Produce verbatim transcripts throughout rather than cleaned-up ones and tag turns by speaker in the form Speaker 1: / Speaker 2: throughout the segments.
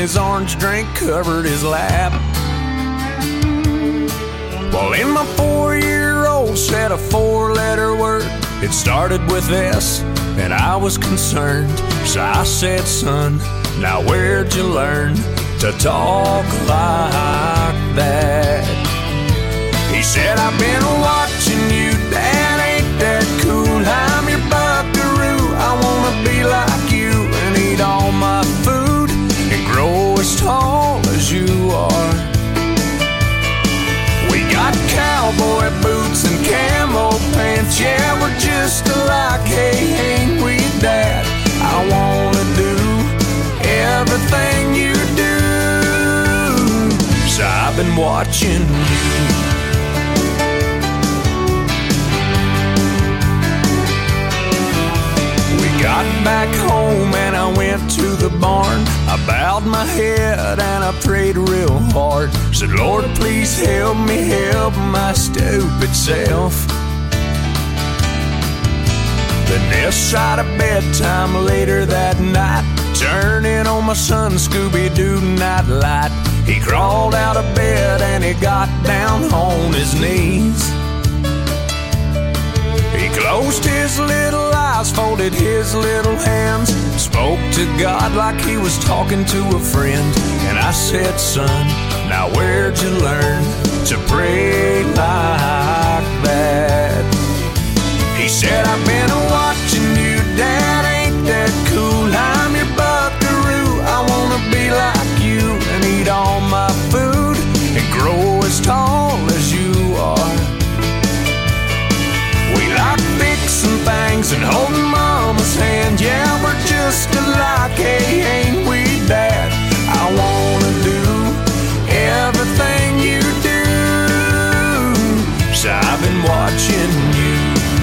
Speaker 1: his orange drink covered his lap. Well, in my four-year-old said a four-letter word. It started with S, and I was concerned. So I said, son, now where'd you learn to talk like that? He said, I've been watching you, Dad, ain't that cool? I'm your buckaroo, I wanna be like you and eat all my food and grow as tall as you are. We got cowboy boots and camo pants, yeah, we're just alike, hey, ain't we, Dad? I wanna do everything you do, so I've been watching you. Got back home and I went to the barn. I bowed my head and I prayed real hard. Said, Lord, please help me help my stupid self. Then this side of bedtime later that night, turning on my son Scooby-Doo nightlight. He crawled out of bed and he got down on his knees. He closed his little eyes, folded his little hands, spoke to God like he was talking to a friend. And I said, son, now where'd you learn to pray like that? He said, I've been watching you, Dad, ain't that cool? I'm your buckaroo, I wanna be like you and eat all my food and grow as tall as you are. We like fixing things and holding Mama's hand, yeah, we're just alike, hey, ain't we, Dad? I wanna do everything you do, so I've been watching you.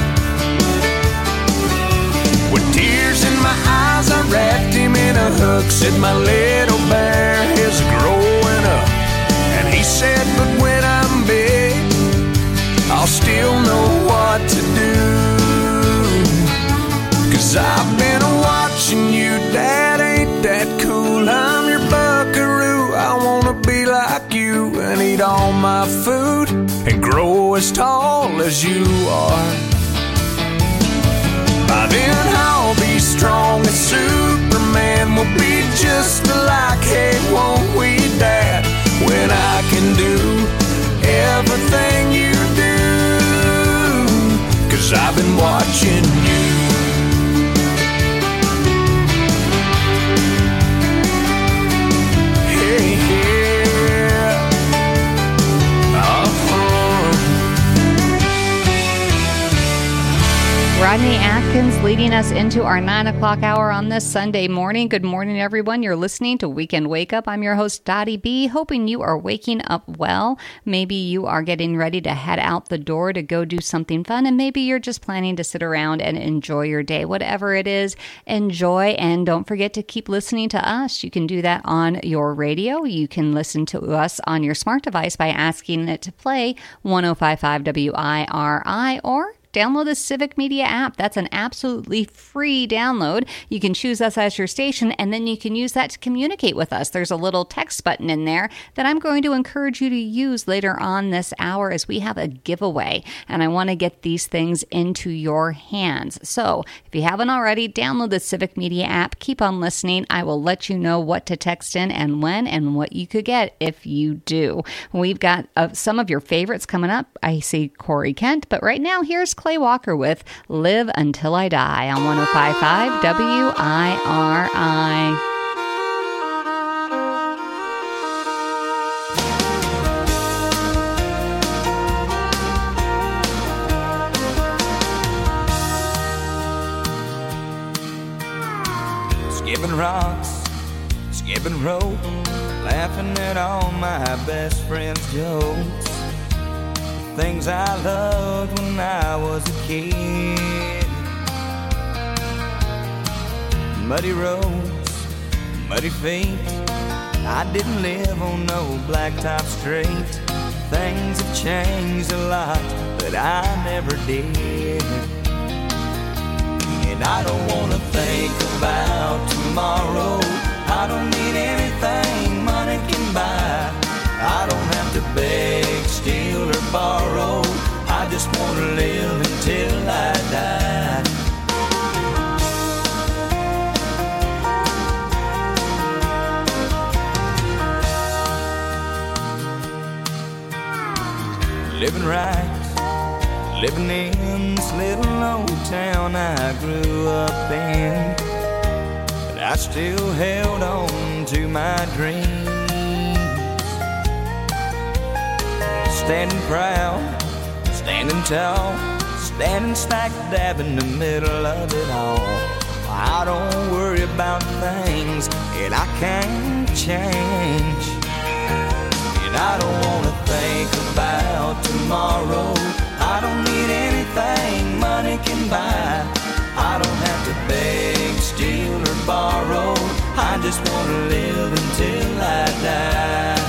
Speaker 1: With tears in my eyes, I wrapped him in a hug, said my little bear is growing up. And he said, but when I'm big, I'll still know what to do. Cause I've been watching you, Dad, ain't that cool? I'm your buckaroo, I wanna be like you and eat all my food and grow as tall as you are. By then I'll be strong as Superman, we'll be just alike, hey, won't we, Dad? When I can do everything you do, cause I've been watching you. Hey, yeah. Uh-huh.
Speaker 2: Rodney Atkins leading us into our nine o'clock hour on this Sunday morning. Good morning, everyone. You're listening to Weekend Wake Up. I'm your host, Dottie B, hoping you are waking up well. Maybe you are getting ready to head out the door to go do something fun, and maybe you're just planning to sit around and enjoy your day. Whatever it is, enjoy, and don't forget to keep listening to us. You can do that on your radio. You can listen to us on your smart device by asking it to play one oh five point five W I R I, or download the Civic Media app. That's an absolutely free download. You can choose us as your station, and then you can use that to communicate with us. There's a little text button in there that I'm going to encourage you to use later on this hour as we have a giveaway, and I want to get these things into your hands. So if you haven't already, download the Civic Media app. Keep on listening. I will let you know what to text in and when and what you could get if you do. We've got uh, some of your favorites coming up. I see Corey Kent, but right now here's Clay Walker with Live Until I Die on one oh five point five W I R I.
Speaker 3: Skipping rocks, skipping rope, laughing at all my best friends' jokes. Things I loved when I was a kid. Muddy roads, muddy feet. I didn't live on no blacktop street. Things have changed a lot, but I never did. And I don't wanna think about tomorrow. I don't need anything living right, living in this little old town I grew up in. But I still held on to my dreams, standing proud, standing tall, standing smack dab in the middle of it all. I don't worry about things that I can't change, and I don't wanna think about tomorrow. I don't need anything money can buy. I don't have to beg, steal, or borrow. I just wanna live until I die.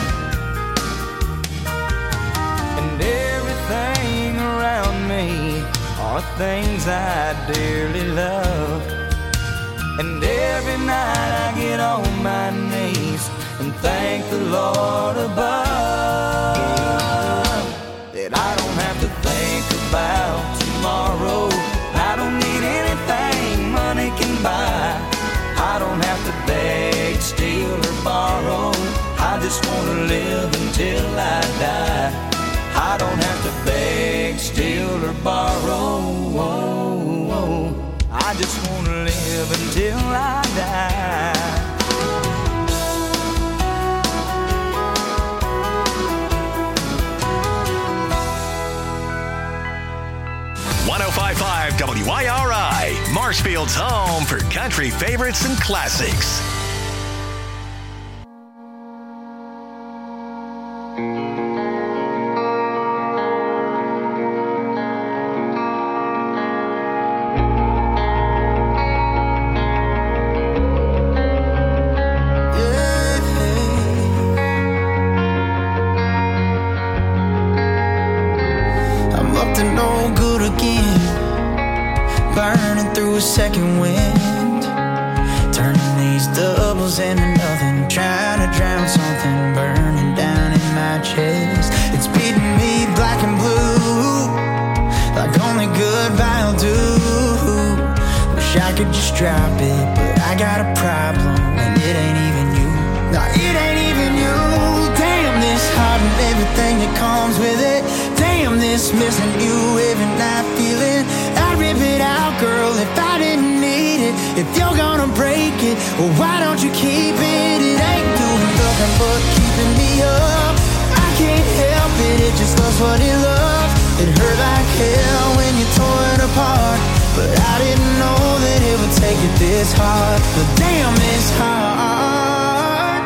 Speaker 3: And everything around me are things I dearly love. And every night I get on my knees and thank the Lord above that I don't have to think about tomorrow. I don't need anything money can buy. I don't have to beg, steal, or borrow. I just want to live until I die. I don't have to beg, steal, or borrow. I just want to live until I die.
Speaker 4: one oh five point five W I R I, Marshfield's home for country favorites and classics.
Speaker 5: Second wind, turning these doubles into nothing, trying to drown something burning down in my chest. It's beating me black and blue, like only goodbye will do. Wish I could just drop it, but I got a problem, and it ain't even you. No, it ain't even you. Damn, this heart and everything that comes with it. Damn, this missing you every night feeling. I'd rip it out, girl, if I didn't need it. If you're gonna break it, well, why don't you keep it? It ain't doing nothing but keeping me up. I can't help it, it just loves what it loves. It hurt like hell when you tore it apart, but I didn't know that it would take it this hard. But damn, it's hard.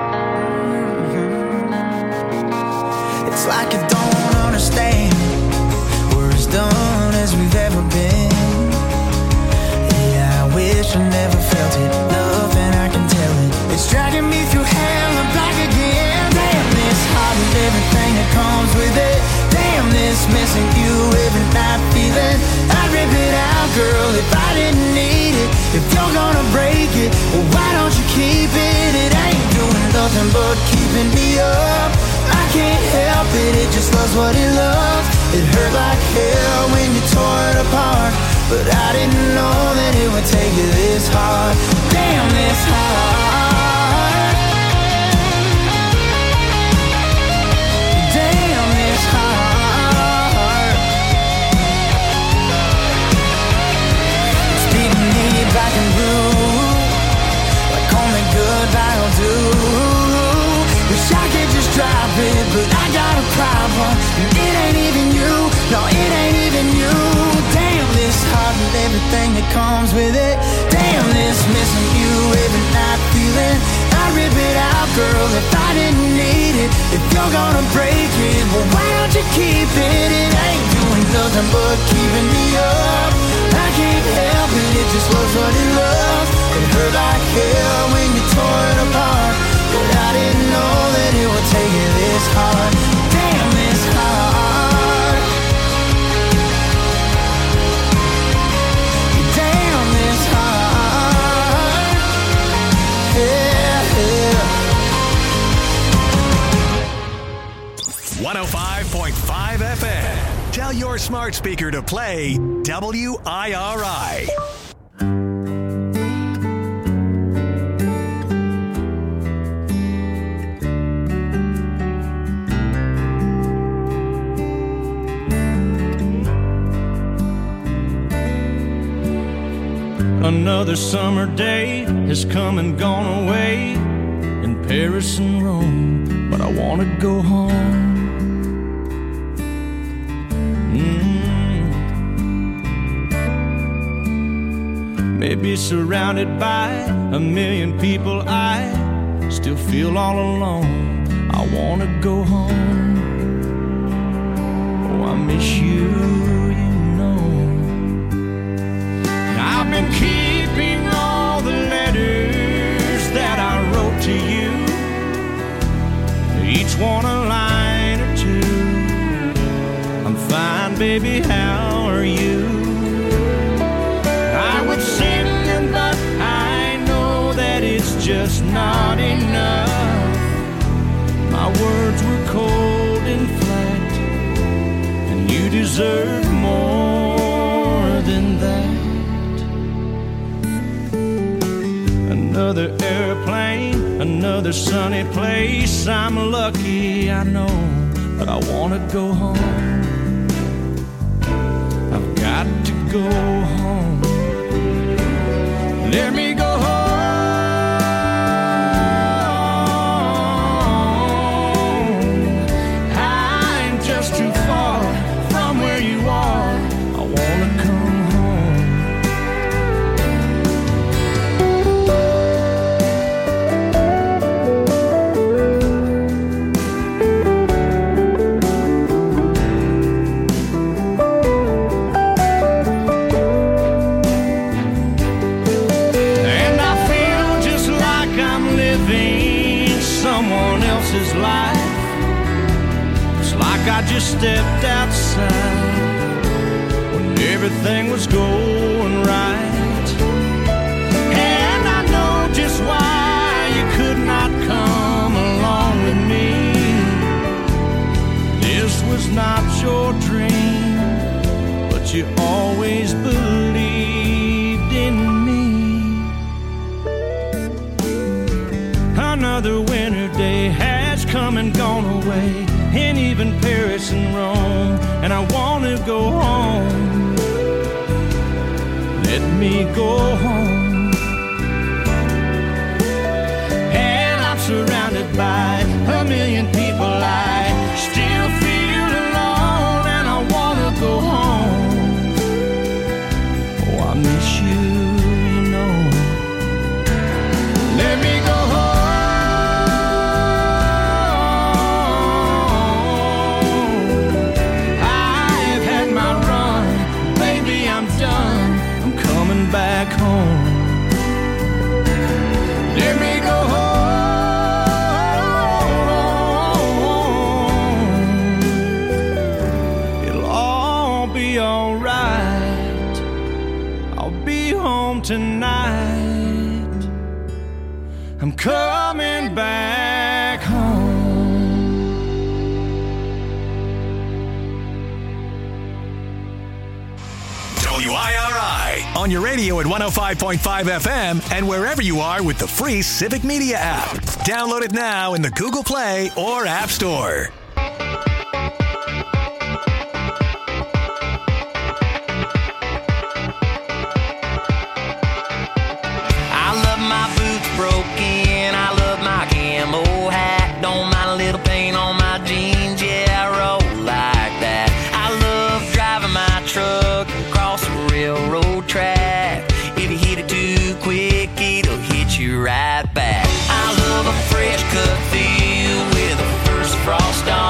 Speaker 5: Mm-hmm. It's like you don't understand. We're as done as we've ever been. Yeah, I wish I never felt it. Nothing I can tell it. It's dragging me through hell and back again. Damn, this heart and everything that comes with it. Damn, this missing you every night feeling. I'd rip it out, girl, if I didn't need it. If you're gonna break it, well, why don't you keep it? It ain't doing nothing but keeping me up. I can't help it, it just loves what it loves. It hurt like hell when you tore it apart, but I didn't know that it would take you this hard. Damn, this hard. Damn, this hard. It's beating me black and blue, like only goodbye will do. Wish I could just drop it, but I got a problem, and it ain't even you. No, it ain't even you. Damn, this heart and everything that comes with it. Damn, this missing you every night feeling. I'd rip it out, girl, if I didn't need it. If you're gonna break it, well, why don't you keep it? It ain't doing nothing but keeping me up. I can't help it, it just loves what it loves. It hurt like hell when you tore it apart, but I didn't know that it would take you this hard. Damn, this hard. Damn, this hard. Yeah,
Speaker 4: yeah. one oh five point five F M. Tell your smart speaker to play W I R I.
Speaker 6: Another summer day has come and gone away in Paris and Rome, but I want to go home. Mm. Maybe surrounded by a million people, I still feel all alone. I want to go home. Oh, I miss you, you know. I've been keeping all the letters that I wrote to you, each one a line or two. I'm fine, baby, how are you? I would send them, but I know that it's just not enough. My words were cold and flat, and you deserve more than that. Another airplane, another sunny place. I'm lucky, I know, but I want to go home. I've got to go home. Let me go home. I'm just too far from where you are. I want to come home. Life. It's like I just stepped outside when everything was going right, and I know just why you could not come along with me. This was not your dream, but you always believed in me. Another winter day has come and gone away, and even Paris and Rome, and I want to go home. Let me go home. And I'm surrounded by a million people. I still feel alone, and I want to go home. Oh, I miss you, you know. Let me go home. Back home. Let me go home. It'll all be alright. I'll be home tonight. I'm coming back home.
Speaker 4: W I R I on your radio at one oh five point five F M and wherever you are with the free Civic Media app. Download it now in the Google Play or App Store.
Speaker 7: I love my boots broken. I love my camo hat. Don't mind a little paint on my jeans. Yeah, I roll like that. I love driving my truck across the railroad track. If you hit it too quick, it'll hit you right back. I love a fresh cut field with a first frost on.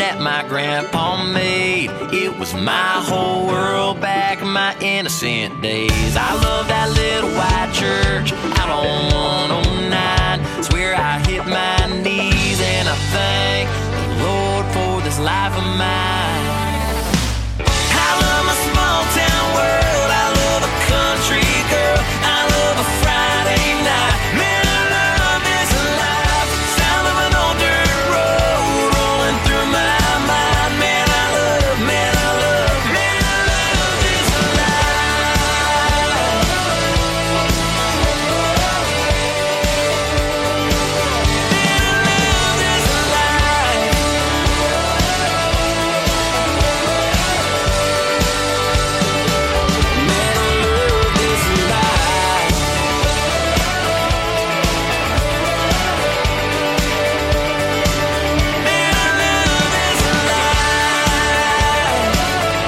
Speaker 7: that my grandpa made. It was my whole world back in my innocent days. I love that little white church out on one oh nine. Swear I hit my knees and I thank the Lord for this life of mine. I love my small town world. I love a country girl. I love a Friday night. Man, I love this life. Sound of an old dirt road rolling through my mind. Man, I love, man, I love, man, I love this life. Man, I love this life. Man, I love this life. Man, I love this life.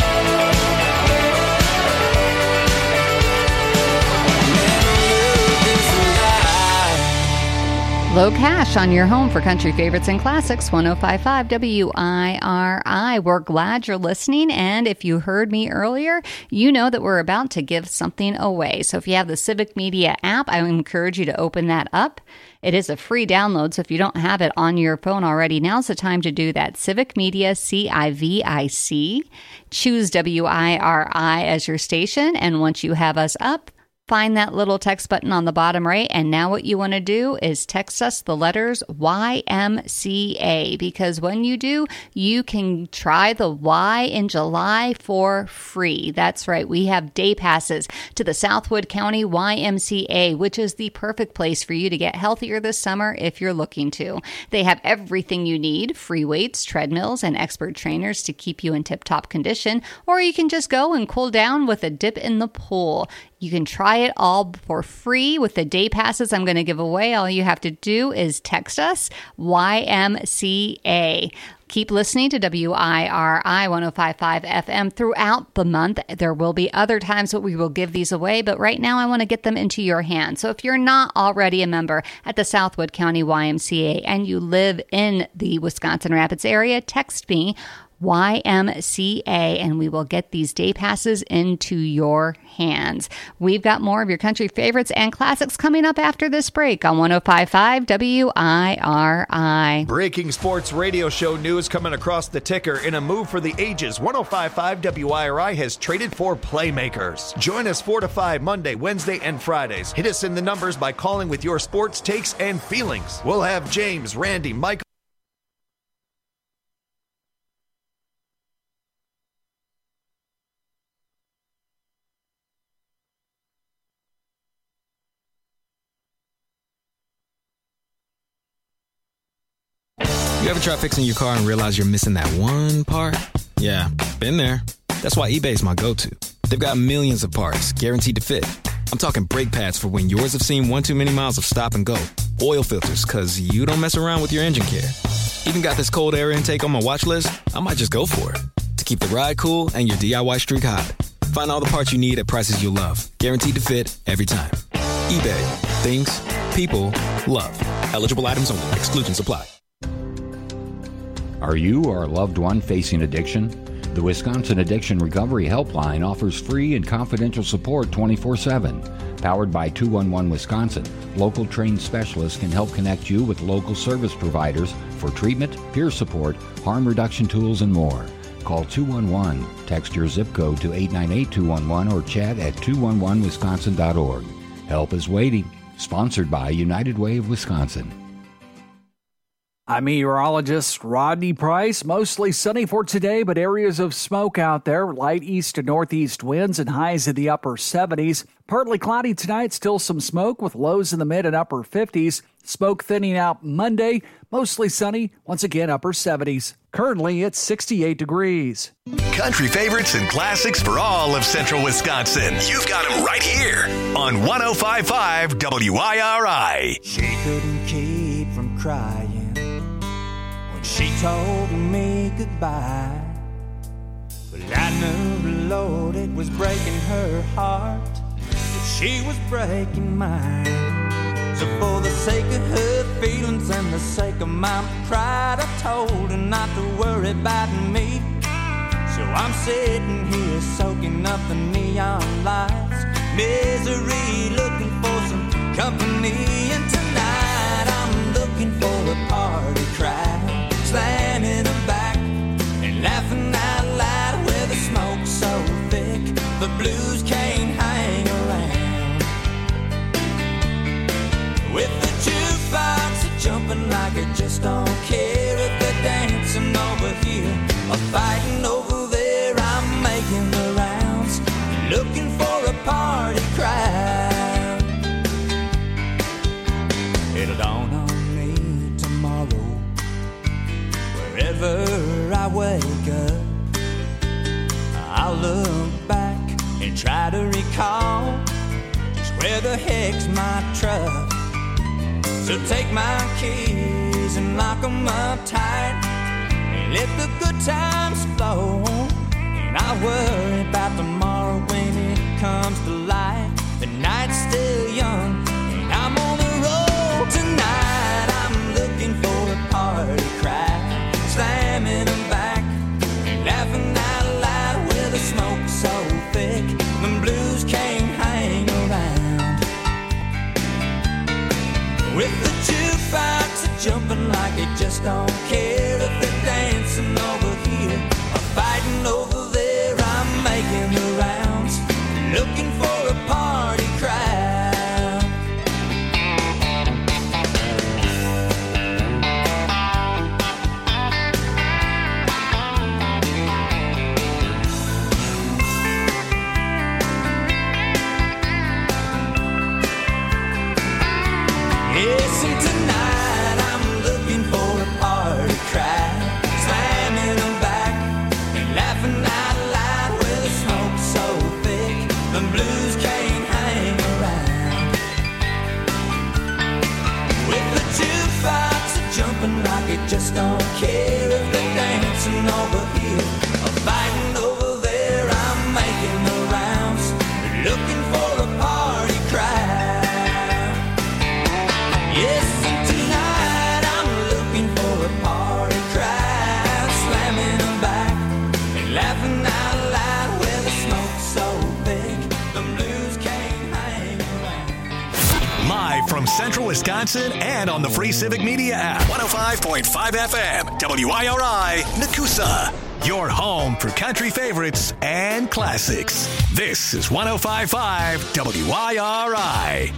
Speaker 7: Man, I love this life.
Speaker 2: Low Cash on your home for country favorites and classics, one oh five point five W I R I. We're glad you're listening, and if you heard me earlier, you know that we're about to give something away. So if you have the Civic Media app, I encourage you to open that up. It is a free download, so if you don't have it on your phone already, now's the time to do that. Civic Media, C I V I C. Choose W I R I as your station, and once you have us up, find that little text button on the bottom right, and now what you want to do is text us the letters Y M C A, because when you do, you can try the Y in July for free. That's right, we have day passes to the Southwood County Y M C A, which is the perfect place for you to get healthier this summer if you're looking to. They have everything you need, free weights, treadmills, and expert trainers to keep you in tip-top condition, or you can just go and cool down with a dip in the pool. You can try it all for free with the day passes I'm going to give away. All you have to do is text us Y M C A. Keep listening to W I R I one oh five point five F M throughout the month. There will be other times that we will give these away, but right now I want to get them into your hands. So if you're not already a member at the Southwood County Y M C A and you live in the Wisconsin Rapids area, text me Y M C A, and we will get these day passes into your hands. We've got more of your country favorites and classics coming up after this break on one oh five point five W I R I.
Speaker 8: Breaking sports radio show news coming across the ticker. In a move for the ages, one oh five point five W I R I has traded for playmakers. Join us four to five Monday, Wednesday, and Fridays. Hit us in the numbers by calling with your sports takes and feelings. We'll have James, Randy, Mike.
Speaker 9: You ever try fixing your car and realize you're missing that one part? Yeah, been there. That's why eBay's my go-to. They've got millions of parts, guaranteed to fit. I'm talking brake pads for when yours have seen one too many miles of stop and go. Oil filters, cause you don't mess around with your engine care. Even got this cold air intake on my watch list. I might just go for it. To keep the ride cool and your D I Y streak hot. Find all the parts you need at prices you'll love. Guaranteed to fit every time. eBay. Things. People. Love. Eligible items only. Exclusions apply.
Speaker 10: Are you or a loved one facing addiction? The Wisconsin Addiction Recovery Helpline offers free and confidential support twenty-four seven. Powered by two one one Wisconsin, local trained specialists can help connect you with local service providers for treatment, peer support, harm reduction tools, and more. Call two one one, text your zip code to eight nine eight two one one, or chat at two one one wisconsin dot org. Help is waiting. Sponsored by United Way of Wisconsin.
Speaker 11: I'm meteorologist Rodney Price. Mostly sunny for today, but areas of smoke out there. Light east to northeast winds and highs in the upper seventies. Partly cloudy tonight, still some smoke with lows in the mid and upper fifties. Smoke thinning out Monday, mostly sunny, once again upper seventies. Currently, it's sixty-eight degrees.
Speaker 4: Country favorites and classics for all of central Wisconsin. You've got them right here on one oh five point five W I R I.
Speaker 3: She couldn't keep from crying when she told me goodbye. But I knew, Lord, it was breaking her heart, that she was breaking mine. So for the sake of her feelings and the sake of my pride, I told her not to worry about me. So I'm sitting here soaking up the neon lights, misery, looking for some company. And tonight I'm looking for a party crowd, slamming them back and laughing out loud where the smoke's so thick the blues can't hang around. With the jukebox jumping like it just don't care if they're dancing over here or fighting over there. I'm making the rounds, looking for a party crowd. It'll dawn on me tomorrow, wherever I wake up, I'll look back and try to recall just where the heck's my truck. So take my keys and lock them up tight and let the good times flow. And I'll worry about tomorrow when it comes to light. The night's still young and I'm on the road tonight. I'm looking for a party crowd, slamming them back and laughing out loud where the smoke's so thick the blues can't hang around. With the jukebox jumping like it just don't care if they're dancing over here or fighting over there. I'm making the rounds, looking for a party crowd. Yes, and tonight I'm looking for a party crowd, slamming them back and laughing out loud where the smoke's so thick the blues can't hang around. With the jukebox jumping like it just don't care if they're dancing over here or fighting over there. I'm making the rounds, looking for a party crowd. Yes, and tonight I'm looking for a party crowd, slamming them back and laughing out loud where the smoke's so thick the blues can't hang around.
Speaker 4: Live from Central Wisconsin and on the free Civic Media app. one oh five point five F M, W I R I, Nakusa. Your home for country favorites and classics. This is one oh five point five W I R I.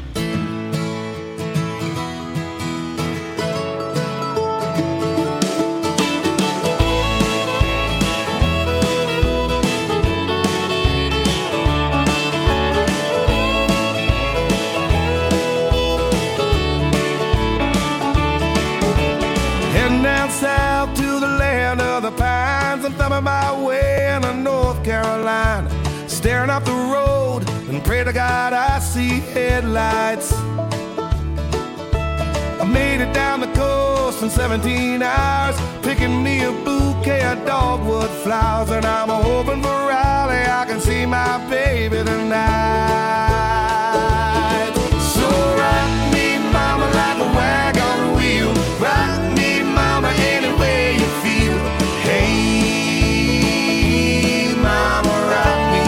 Speaker 12: Heading down south to the land of the pines. I'm thumbing my way into North Carolina, staring up the road and pray to God I see headlights. I made it down the coast in seventeen hours, picking me a bouquet of dogwood flowers, and I'm hoping for Raleigh I can see my baby tonight. So rock me, mama, like a wagon wheel. Rock me, mama, any way you feel. Hey, mama, rock me.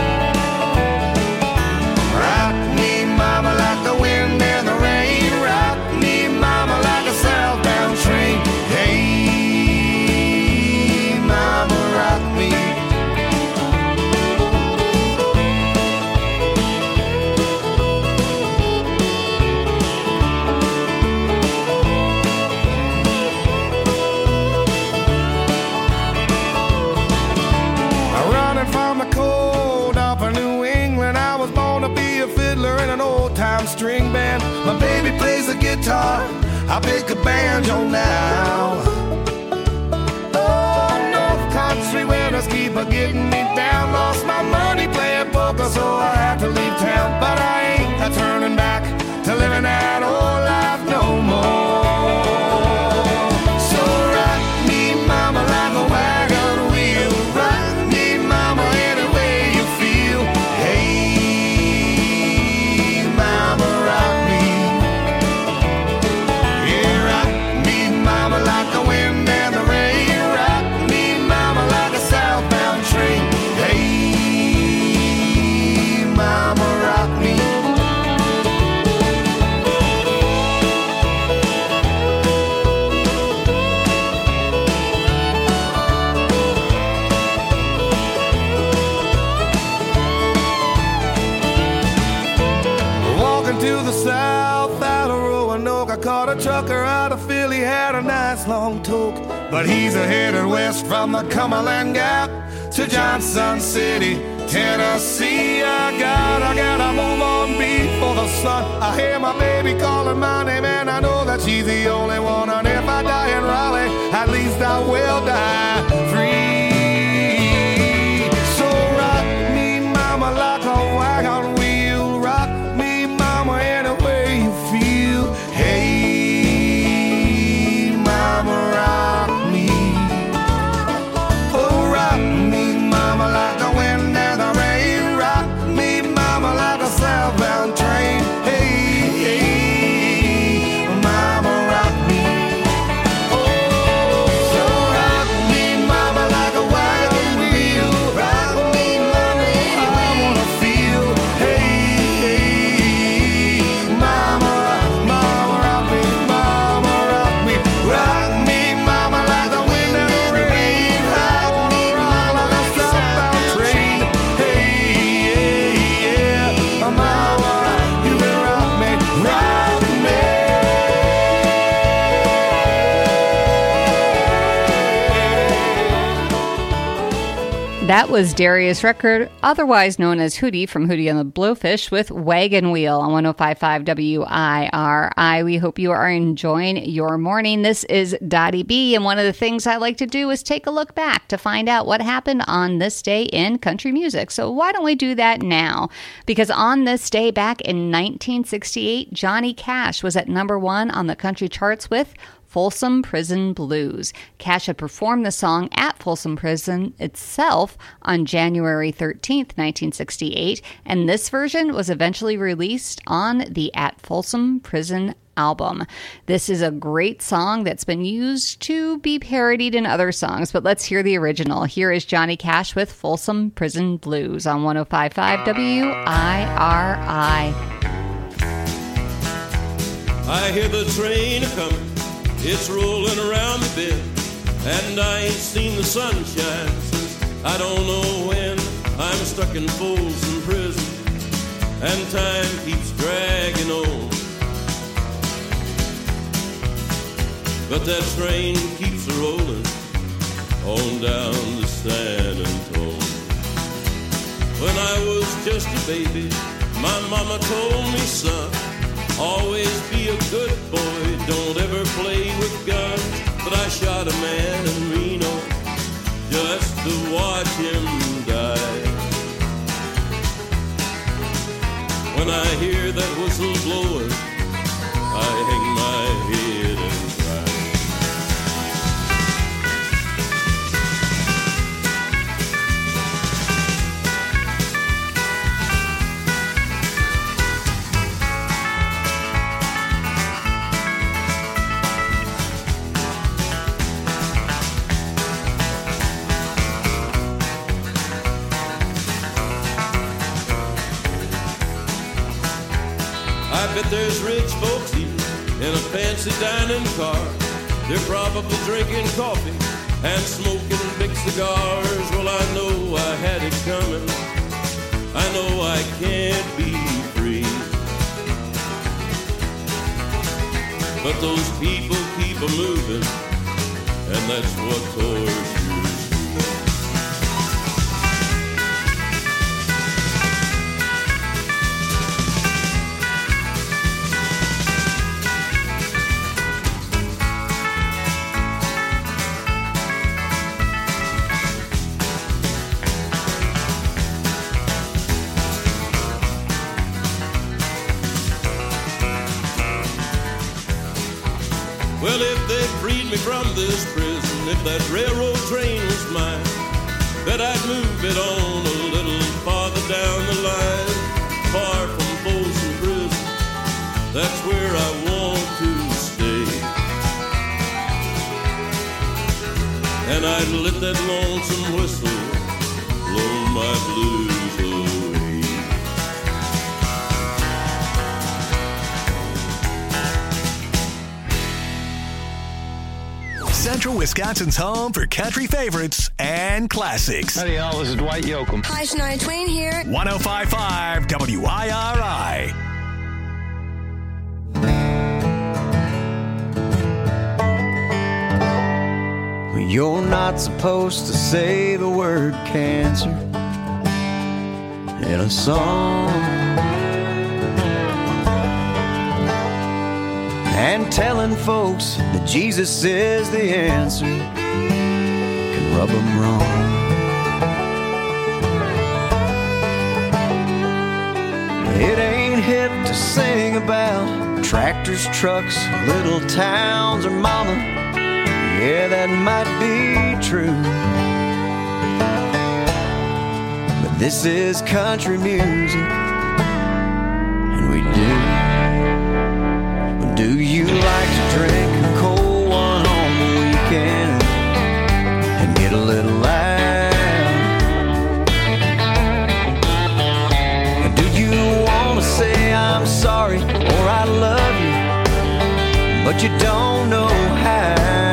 Speaker 12: Rock me, mama, like the wind and the rain. Rock me, mama, like a southbound train. Hey, mama, rock me. In an old-time string band, my baby plays the guitar, I pick a banjo now. Oh, North Country winters keep a getting me down. Lost my money playing poker, so I had to leave town. But I ain't a turning back to living that old life no more. So rock me, mama, like a wagon wheel. Rock me, mama, any way you feel. Hey, mama, rock me. trucker out of Philly had a nice long talk, but he's a headed west from the Cumberland Gap to Johnson City, Tennessee. I got, I gotta move on before the sun. I hear my baby calling my name, and I know that she's the only one. And if I die in Raleigh, at least I will die free. So rock me, mama, like a wagon wheel. Rock me, mama, any way you feel. Hey, mama, rock me. Oh, rock me, mama, like the wind and the rain. Rock me, mama, like a southbound train. Hey, hey, mama, rock me. Oh, so rock me, mama, like a wagon wheel. Rock me, mama, I wanna feel. Hey, hey, mama, mama, rock me, mama, rock me. Rock me, mama, like the wind and the rain. I wanna rock like a southbound train. Hey, yeah, yeah, mama, you can rock me, rock me.
Speaker 2: That was Darius Rucker, otherwise known as Hootie from Hootie and the Blowfish, with Wagon Wheel on one oh five point five W I R I. We hope you are enjoying your morning. This is Dottie B, and one of the things I like to do is take a look back to find out what happened on this day in country music. So why don't we do that now? Because on this day back in nineteen sixty-eight, Johnny Cash was at number one on the country charts with Folsom Prison Blues. Cash had performed the song at Folsom Prison itself on January thirteenth, nineteen sixty-eight, and this version was eventually released on the At Folsom Prison album. This is a great song that's been used to be parodied in other songs, but let's hear the original. Here is Johnny Cash with Folsom Prison Blues on one oh five point five W I R I.
Speaker 13: I hear the train a-comin', it's rolling around the bend, and I ain't seen the sunshine since I don't know when. I'm stuck in Folsom Prison, and time keeps dragging on, but that train keeps rolling on down to San Antonio. When I was just a baby, my mama told me, son, always be a good boy, don't ever play with guns. But I shot a man in Reno just to watch him die. When I hear that whistle blowing, I hang my head and cry. I bet there's rich folks eating in a fancy dining car. They're probably drinking coffee and smoking big cigars. Well, I know I had it coming. I know I can't be free. But those people keep a moving, and that's what tortures me. Well, if they freed me from this prison, if that railroad train was mine, bet I'd move it on a little farther down the line, far from Folsom Prison. That's where I want to stay. And I'd let that lonesome whistle blow my blues away.
Speaker 4: Central Wisconsin's home for country favorites and classics.
Speaker 14: Howdy, y'all. This is Dwight Yoakam.
Speaker 15: Hi, Shania Twain here.
Speaker 4: one oh five point five W I R I.
Speaker 3: You're not supposed to say the word cancer in a song. And telling folks that Jesus is the answer can rub them wrong. It ain't hip to sing about tractors, trucks, little towns, or mama. Yeah, that might be true, but this is country music, and we do. Do you like to drink a cold one on the weekend and get a little loud? Do you want to say I'm sorry or I love you, but you don't know how?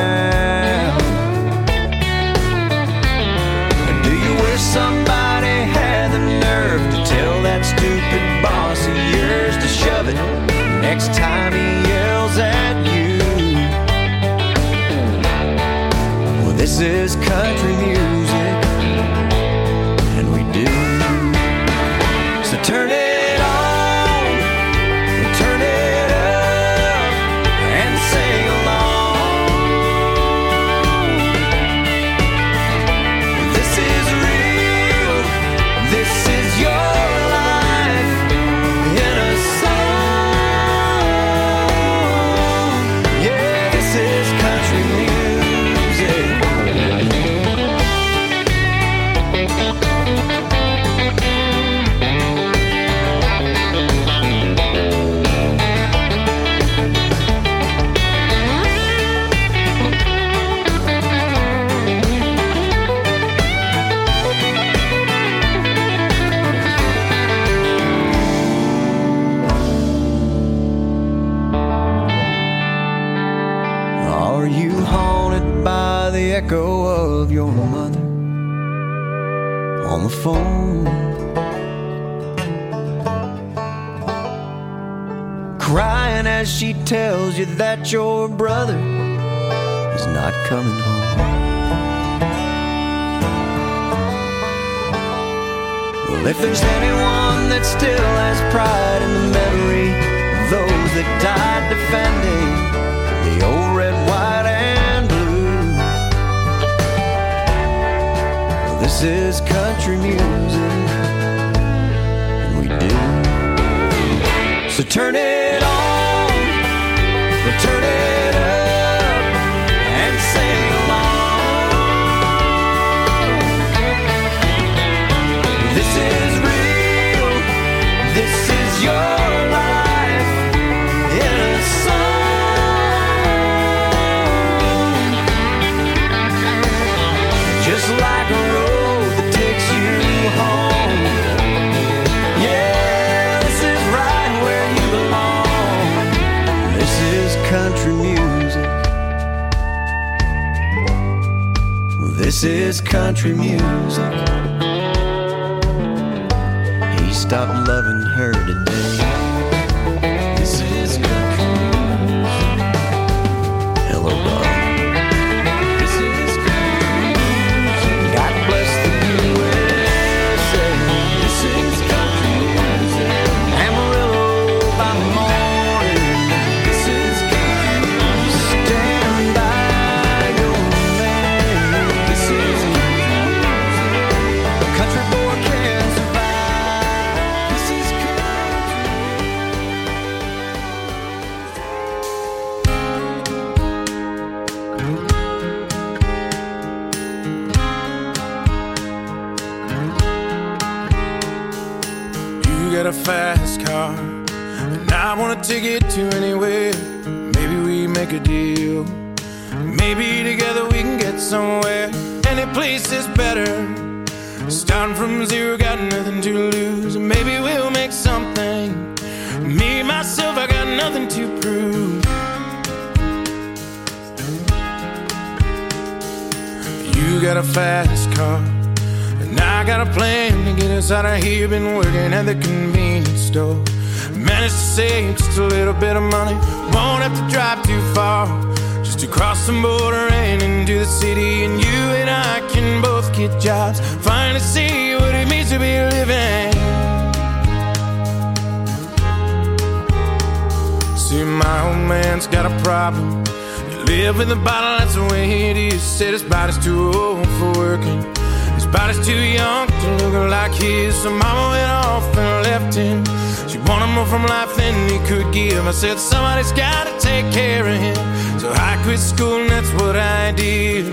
Speaker 3: Do you wish somebody had the nerve to tell that stupid boss of yours to shove it next time he yells at you? Well, this is country music, and we do. So turn it on, turn it up, and sing along. This is real, this is your life in a song. Yeah, this is country music. Are you haunted by the echo of your mother on the phone, crying as she tells you that your brother is not coming home? Well, if there's anyone that still has pride in the memory of those that died defending the old red, white, and blue, well, this is country music, and we do. So turn it on, or turn it up, and sing along. This is real, this is your life in a song. Just like a road that takes you home. Yeah, this is right where you belong. This is country music. This is country music. He stopped loving her today. This is country music. Hello, darling.
Speaker 14: A fast car, and I want to take it to anywhere. Maybe we make a deal. Maybe together we can get somewhere. Any place is better. Starting from zero, got nothing to lose. Maybe we'll make something. Me, myself, I got nothing to prove. You got a fast car, and I got a plan to get us out of here. Been working at the convenience store. Managed to save just a little bit of money. Won't have to drive too far. just to cross the border and into the city, and you and I can both get jobs, finally see what it means to be living. See, my old man's got a problem. You live in the bottle, that's the way it is. Said his body's too old for working, his body's too young to look like his. So mama went off and left him. She wanted more from life than he could give. I said somebody's gotta take care of him, so I quit school and that's what I did.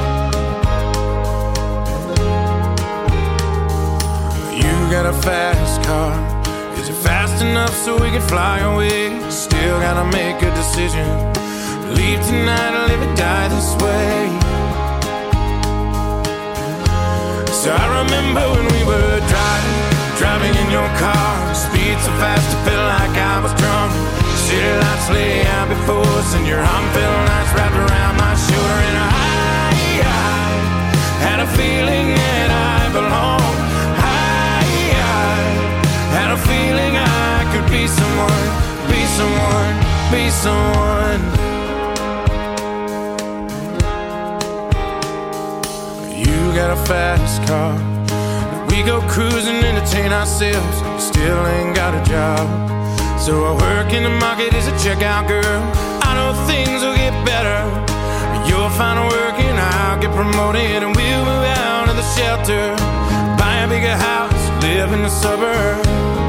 Speaker 14: You got a fast car, is it fast enough so we can fly away? Still gotta make a decision, leave tonight or live or die this way. So I remember when we were driving, driving in your car, speed so fast it felt like I was drunk. City lights lay out before us and your arm felt nice wrapped around my shoulder. And I, I had a feeling that I belonged. I, I had a feeling I could be someone, be someone, be someone. You got a fast car, we go cruising, entertain ourselves, still ain't got a job. So I work in the market as a checkout girl. I know things will get better, you'll find work and I'll get promoted, and we'll move out of the shelter, buy a bigger house, live in the suburbs.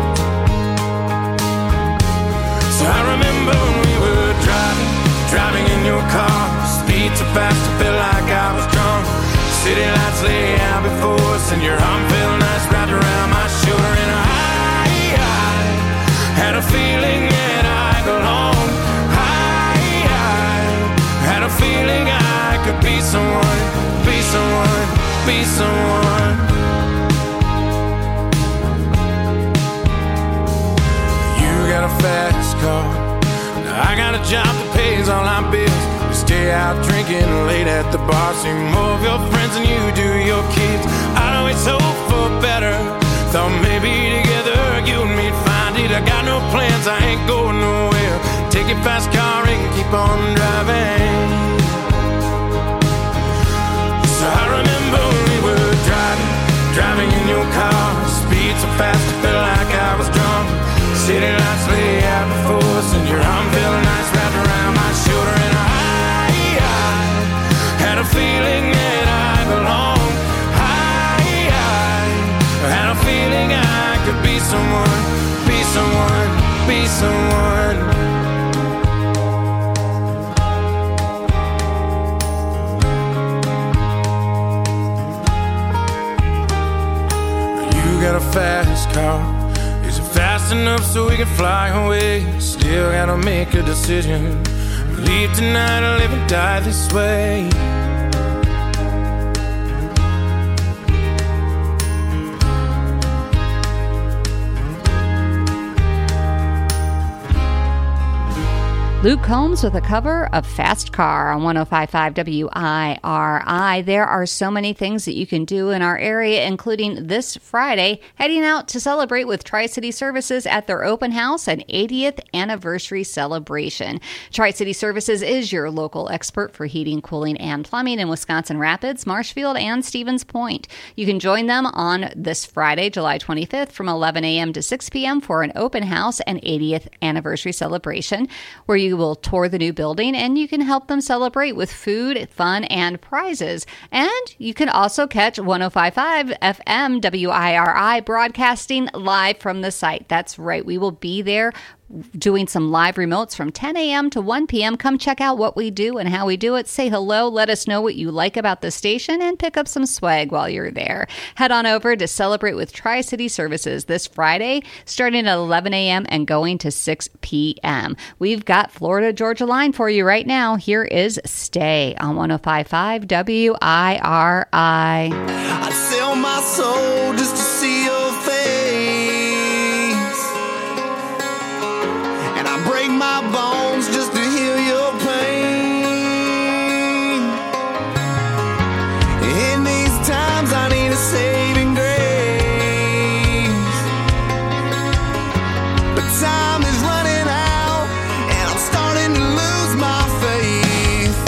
Speaker 14: So I remember when we were driving, driving in your car, speed so fast it felt like I was drunk. City lights lay out before us and your arm felt nice wrapped around my shoulder. And I, I had a feeling that I belonged. I, I had a feeling I could be someone, be someone, be someone. You got a fast car, now I got a job that pays all our bills. Stay out drinking late at the bar, see more of your friends than you do your kids. I'd always hope for better, thought maybe together you and me'd find it. I got no plans, I ain't going nowhere. Take your fast car and keep on driving. So I remember when we were driving, driving in your car, speed so fast it felt like I was drunk. City lights lay out before us and your arm felt nice wrapped around my shoulder. And I had a feeling that I belonged. I, I had a feeling I could be someone, be someone, be someone. You got a fast car, is it fast enough so we can fly away? Still gotta make a decision, leave tonight or live and die this way.
Speaker 2: Luke Combs with a cover of Fast Car on one oh five point five W I R I. There are so many things that you can do in our area, including this Friday, heading out to celebrate with Tri-City Services at their open house and eightieth anniversary celebration. Tri-City Services is your local expert for heating, cooling, and plumbing in Wisconsin Rapids, Marshfield, and Stevens Point. You can join them on this Friday, July twenty-fifth from eleven a.m. to six p.m. for an open house and eightieth anniversary celebration, where you will tour the new building and you can help them celebrate with food, fun, and prizes. And you can also catch one oh five point five F M W I R I broadcasting live from the site. That's right. We will be there doing some live remotes from ten a.m. to one p.m. Come check out what we do and how we do it. Say hello, let us know what you like about the station, and pick up some swag while you're there. Head on over to Celebrate with Tri-City Services this Friday, starting at eleven a.m. and going to six p.m. We've got Florida Georgia Line for you right now. Here is Stay on one oh five point five W I R I.
Speaker 15: I'd sell my soul just to see your face, and I break my bones just to heal your pain. In these times I need a saving grace, but time is running out and I'm starting to lose my faith.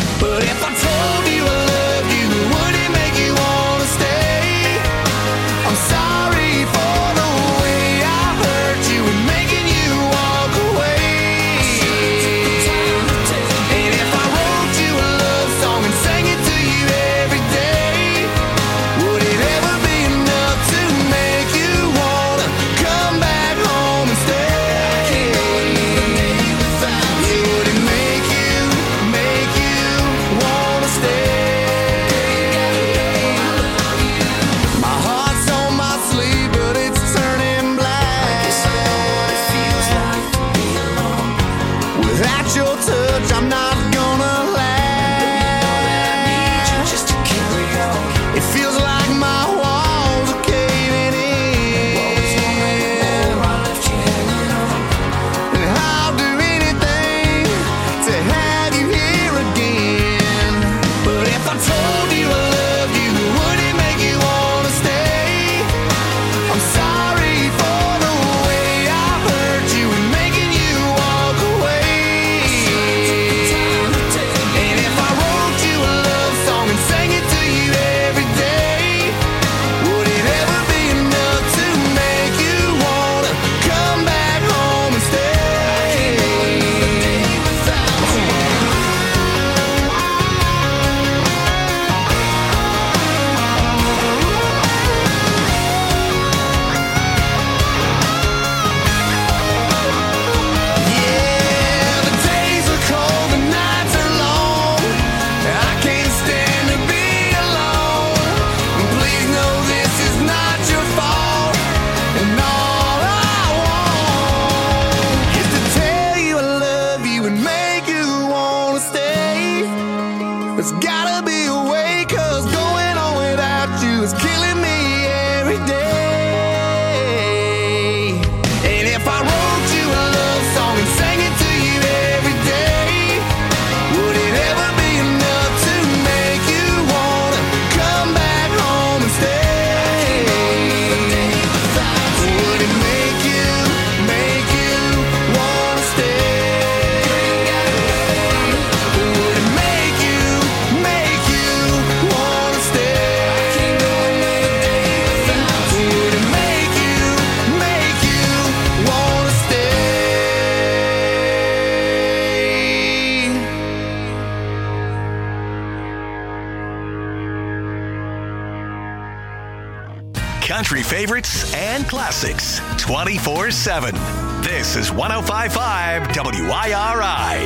Speaker 4: country favorites and classics twenty-four seven. This is one oh five point five W I R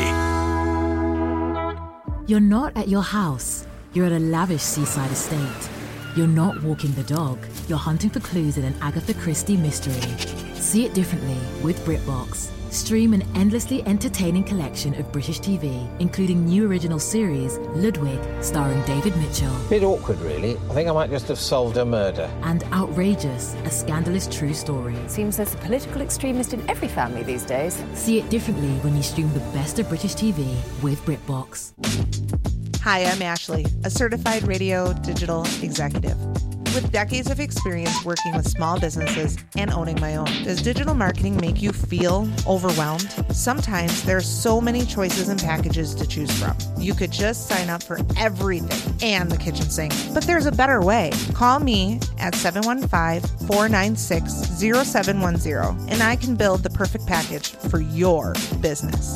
Speaker 4: I.
Speaker 16: You're not at your house. You're at a lavish seaside estate. You're not walking the dog. You're hunting for clues in an Agatha Christie mystery. See it differently with BritBox. Stream an endlessly entertaining collection of British T V, including new original series, Ludwig, starring David Mitchell.
Speaker 17: Bit awkward, really. I think I might just have solved a murder.
Speaker 16: And Outrageous, a scandalous true story.
Speaker 18: Seems there's a political extremist in every family these days.
Speaker 16: See it differently when you stream the best of British T V with BritBox.
Speaker 19: Hi, I'm Ashley, a certified radio digital executive. With decades of experience working with small businesses and owning my own, does digital marketing make you feel overwhelmed? Sometimes there are so many choices and packages to choose from. You could just sign up for everything and the kitchen sink, but there's a better way. Call me at seven one five, four nine six, zero seven one zero and I can build the perfect package for your business.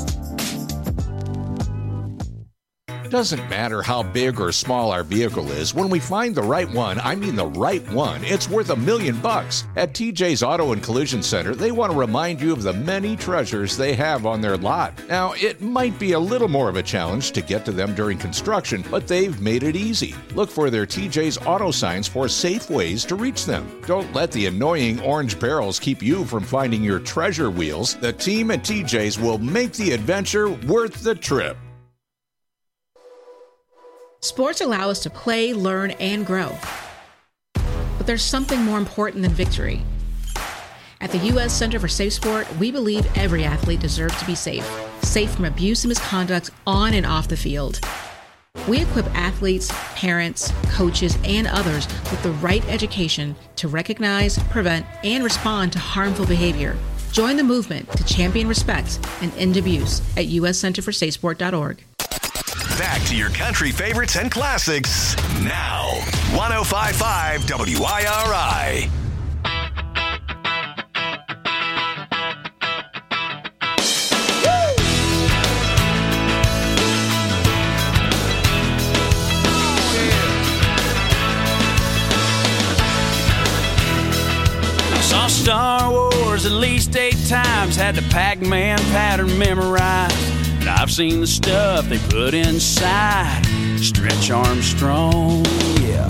Speaker 20: It doesn't matter how big or small our vehicle is. When we find the right one, I mean the right one, it's worth a million bucks. At T J's Auto and Collision Center, they want to remind you of the many treasures they have on their lot. Now, it might be a little more of a challenge to get to them during construction, but they've made it easy. Look for their T J's Auto signs for safe ways to reach them. Don't let the annoying orange barrels keep you from finding your treasure wheels. The team at T J's will make the adventure worth the trip.
Speaker 21: Sports allow us to play, learn, and grow. But there's something more important than victory. At the U S Center for Safe Sport, we believe every athlete deserves to be safe. Safe from abuse and misconduct on and off the field. We equip athletes, parents, coaches, and others with the right education to recognize, prevent, and respond to harmful behavior. Join the movement to champion respect and end abuse at U S center for safe sport dot org.
Speaker 4: Back to your country favorites and classics now. one oh five point five W I R I.
Speaker 6: I saw Star Wars at least eight times, had the Pac-Man pattern memorized. I've seen the stuff they put inside Stretch Armstrong, yeah.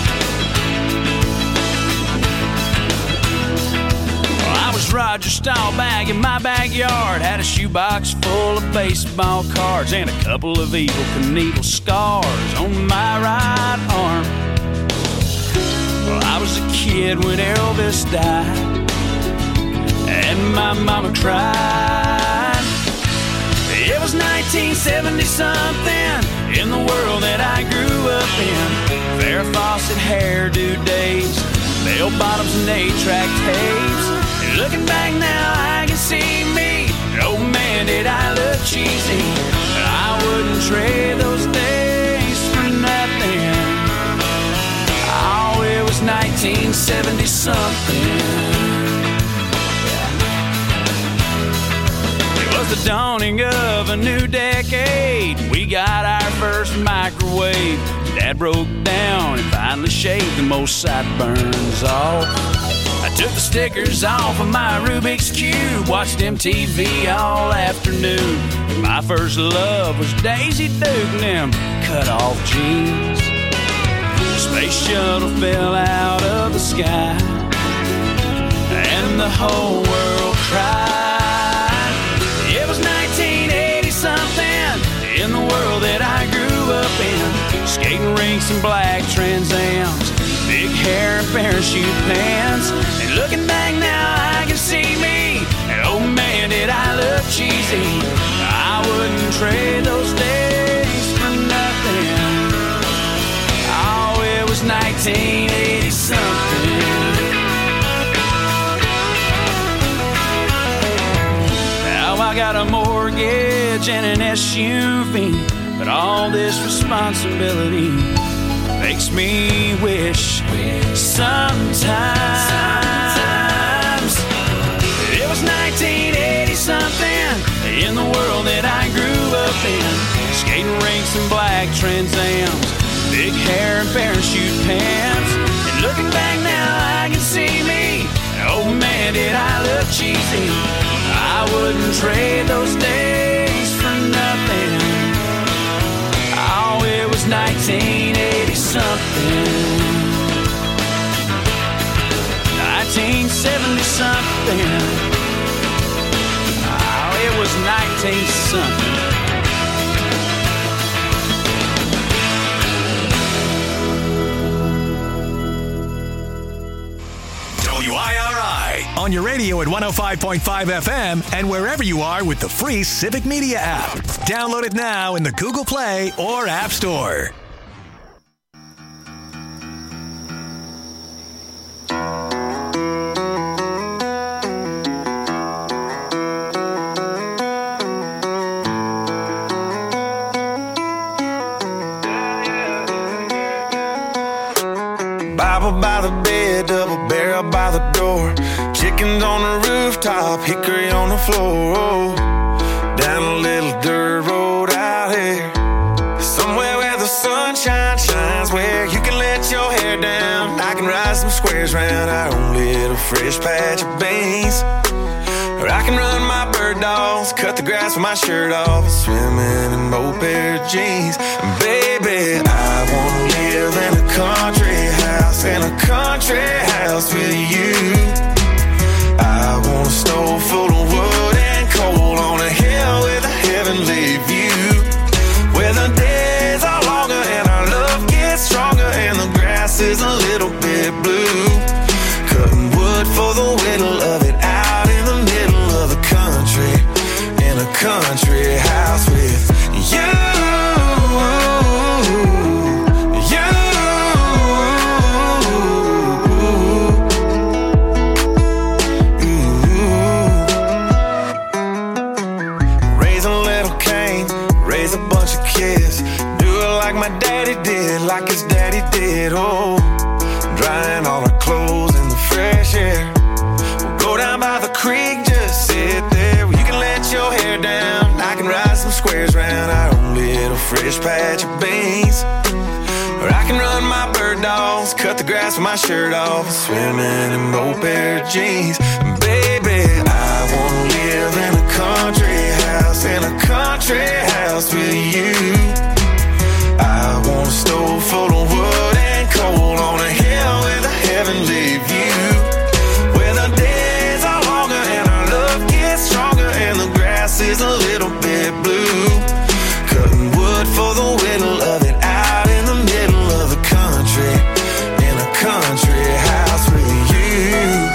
Speaker 6: Well, I was Roger Staubach in my backyard, had a shoebox full of baseball cards and a couple of Evel Knievel scars on my right arm. Well, I was a kid when Elvis died and my mama cried. It was nineteen seventy something in the world that I grew up in. Farrah Fawcett hairdo days, bell bottoms and eight-track tapes. And looking back now, I can see me. Oh man, did I look cheesy. But I wouldn't trade those days for nothing. Oh, it was nineteen seventy something. The dawning of a new decade, we got our first microwave. Dad broke down and finally shaved the most sideburns off. I took the stickers off of my Rubik's Cube, watched M T V all afternoon. My first love was Daisy Duke and them cut-off jeans. The space shuttle fell out of the sky and the whole world cried. It was nineteen eighty something in the world that I grew up in. Skating rinks and black Trans Ams, big hair and parachute pants. And looking back now, I can see me. And oh man, did I look cheesy. I wouldn't trade those days for nothing. Oh, it was nineteen eighty something. I got a mortgage and an S U V, but all this responsibility makes me wish sometimes it was nineteen eighty something in the world that I grew up in. Skating rinks and black Trans Ams, big hair and parachute pants. And looking back now, I can see trade those days for nothing. Oh, it was nineteen eighty something, nineteen seventy something. Oh, it was nineteen something.
Speaker 4: W I R I on your radio at one oh five point five F M and wherever you are with the free Civic Media app. Download it now in the Google Play or App Store.
Speaker 14: Bible by the bed, double barrel by the door. Chickens on the rooftop, hickory on the floor. Oh, down a little dirt road out here, somewhere where the sunshine shines, where you can let your hair down. I can ride some squares round our own little fresh patch of beans. Or I can run my bird dogs, cut the grass with my shirt off, swimming in both pair of jeans. Baby, I wanna live in a country house, in a country house with you. I want a stove full of wood and coal on a hill with a heavenly view, where the days are longer and our love gets stronger and the grass is a little bit blue. Cutting wood for the whittle of it out in the middle of the country, in a country house with you. My daddy did, like his daddy did, oh, drying all our clothes in the fresh air. We'll go down by the creek, just sit there, you can let your hair down. I can ride some squares round our own little fresh patch of beans. Or I can run my bird dogs, cut the grass with my shirt off, swimming in both pair of jeans. Baby, I wanna live in a country house, in a country house with you. I want a stove full of wood and coal on a hill with a heavenly view, where the days are longer and our love gets stronger and the grass is a little bit blue. Cutting wood for the whittle of it out in the middle of the country, in a country house with you.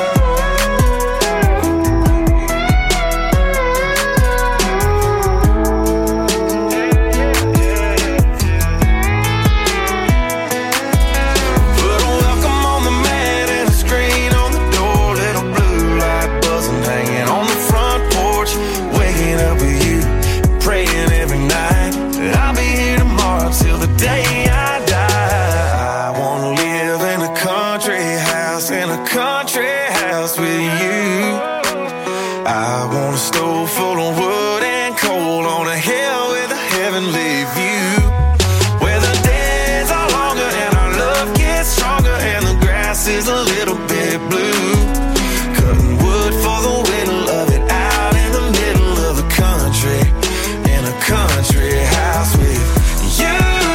Speaker 14: Is a little bit blue, cutting wood for the whittle of it out in the middle of the country, in a country house with you,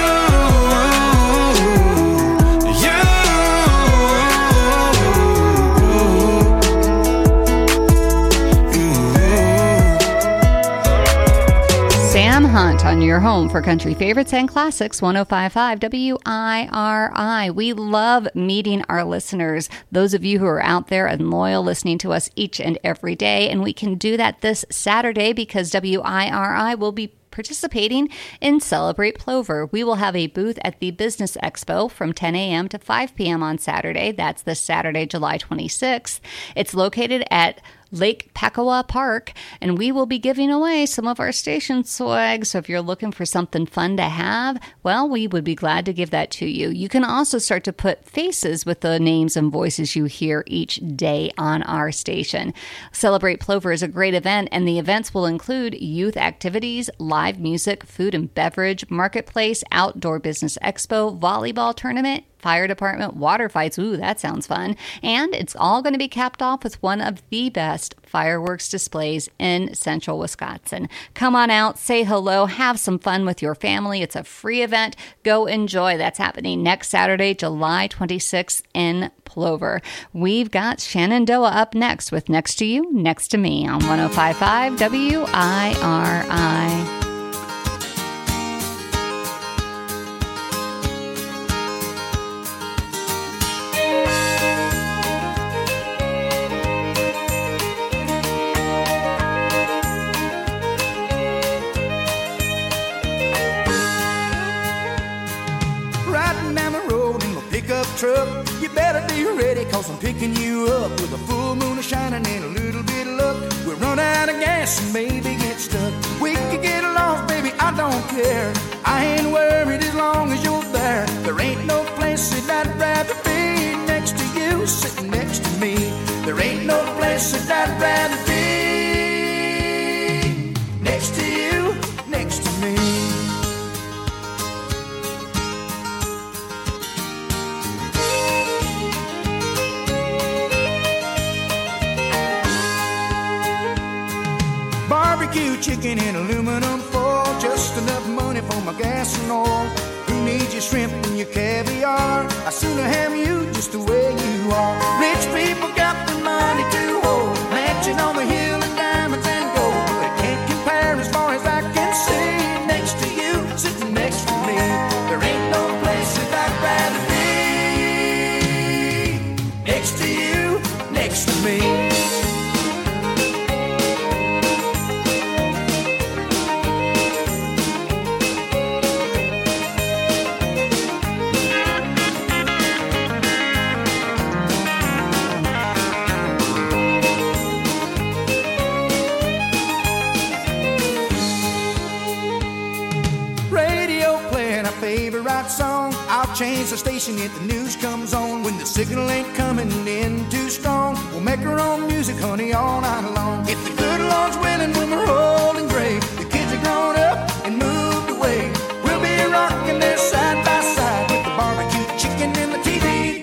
Speaker 2: you. Sam Hunt on your home for country favorites and classics, one oh five point five W I R I. We love meeting our listeners, those of you who are out there and loyal, listening to us each and every day. And we can do that this Saturday because W I R I will be participating in Celebrate Plover. We will have a booth at the Business Expo from ten a.m. to five p.m. on Saturday. That's this Saturday, July twenty-sixth. It's located at Lake Pakawa Park, and we will be giving away some of our station swag. So if you're looking for something fun to have, well, we would be glad to give that to you. You can also start to put faces with the names and voices you hear each day on our station. Celebrate Plover is a great event, and the events will include youth activities, live music, food and beverage, marketplace, outdoor business expo, volleyball tournament, fire department, water fights. Ooh, that sounds fun. And it's all going to be capped off with one of the best fireworks displays in central Wisconsin. Come on out, say hello, have some fun with your family. It's a free event. Go enjoy. That's happening next Saturday, July twenty-sixth in Plover. We've got Shenandoah up next with Next to You, Next to Me on one oh five point five W I R I.
Speaker 15: Truck, you better be ready, cause I'm picking you up with a full moon shining and a little bit of luck. We'll run out of gas and maybe get stuck. We could get lost, baby, I don't care. I ain't worried as long as you're there. There ain't no place that I'd rather be next to you, sitting next to me. There ain't no place that I'd rather be next to you, next to me. Barbecue chicken in aluminum foil, just enough money for my gas and oil. Who needs your shrimp and your caviar? I sooner have you just the way you are. Rich people got the money to hold, mansion on the hill and diamonds and gold. They can't compare as far as I can see. Next to you, sitting next to me. There ain't no place that I'd rather be. Next to you, next to me. Song. I'll change the station if the news comes on. When the signal ain't coming in too strong, we'll make our own music, honey, all night long. If the good Lord's willing, when we're old and gray, the kids are grown up and moved away, we'll be rocking there side by side with the barbecue chicken and the T V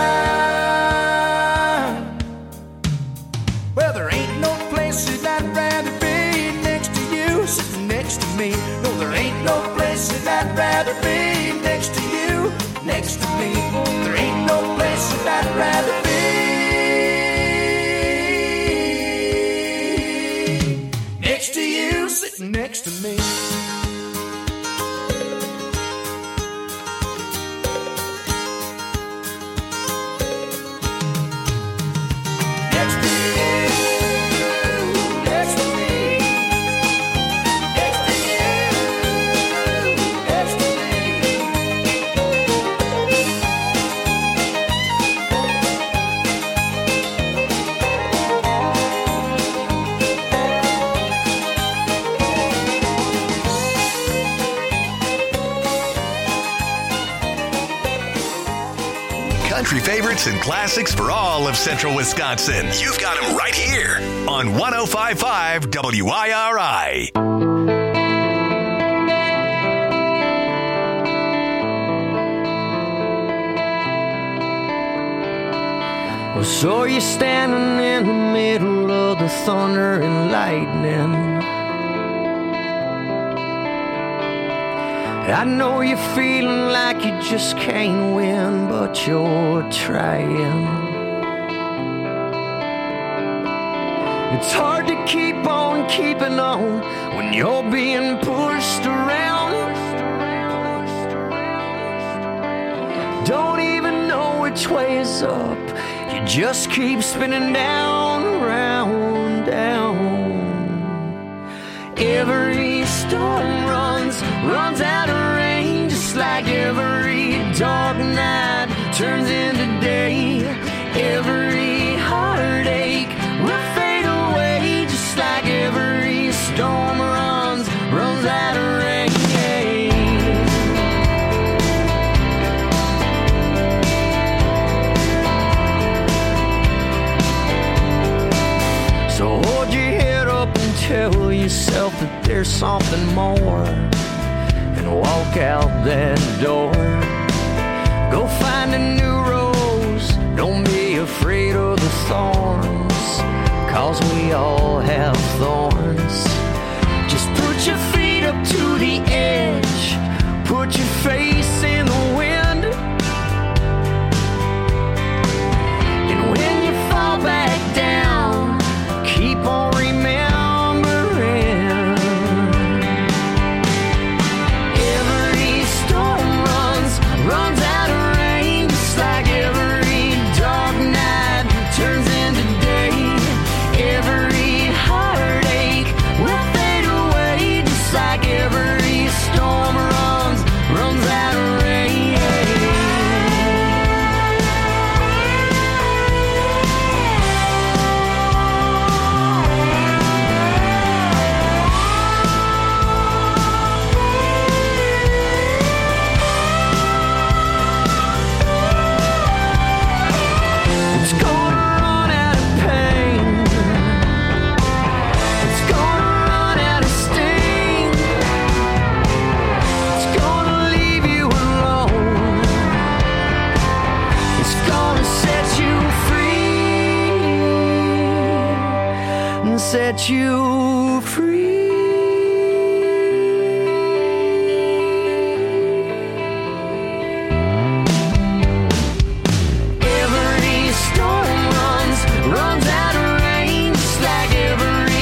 Speaker 15: guide. Well, there ain't no place that I'd rather be next to you, sitting next to me. No, there ain't no place that I'd rather be next to you, next to me. There ain't no place that I'd rather be next to you, sitting next to me.
Speaker 4: Country favorites and classics for all of central Wisconsin. You've got them right here on one oh five point five W I R I.
Speaker 1: Well, so you're standing in the middle of the thunder and lightning. I know you're feeling like you just can't win, but you're trying. It's hard to keep on keeping on when you're being pushed around. Don't even know which way is up. You just keep spinning down, round, down. Every storm runs, runs out of rain, just like every dark night turns into day. Every heartache will fade away, just like every storm runs, runs out of rain. So hold your head up and tell yourself that there's something more, and walk out that door. Go find a new rose, don't be afraid of the thorns, 'cause we all have thorns. Just put your feet up to the edge, put your face in the wind, and when you fall back down, keep on remembering. Every storm runs, runs out of rain, just like every dark night turns into day. Every heartache will fade away, just like every storm runs, runs out of rain. It's gonna run out of pain, it's gonna run out of sting, it's gonna leave you alone, it's gonna set you free and set you